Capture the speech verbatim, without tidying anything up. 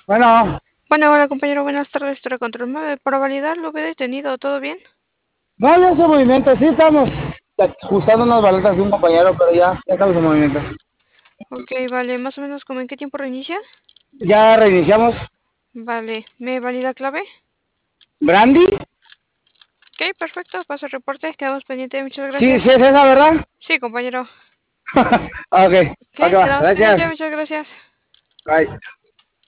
Bueno, Bueno, hola compañero, buenas tardes. Para control nueve, para validar lo he detenido, ¿todo bien? no, ya hace movimiento, sí estamos ajustando unas baletas de un compañero, pero ya, ya estamos en movimiento. Ok, vale, más o menos como en qué tiempo reinicia. Ya reiniciamos. Vale, ¿me valida clave? ¿Brandy? Ok, perfecto, paso el reporte, quedamos pendientes, muchas Sí, sí gracias. es esa, ¿verdad? Sí, compañero. Ok, Ok, ok, va, quedamos pendientes, gracias. muchas gracias. Bye.